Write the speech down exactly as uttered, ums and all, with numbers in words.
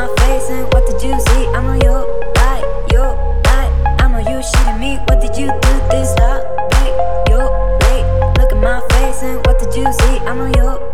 my face and what did you see? I'm on your light, your light. I'm on you shitting me. What did you do this? Stop, babe, you're late. Look at my face and what did you see? I'm on your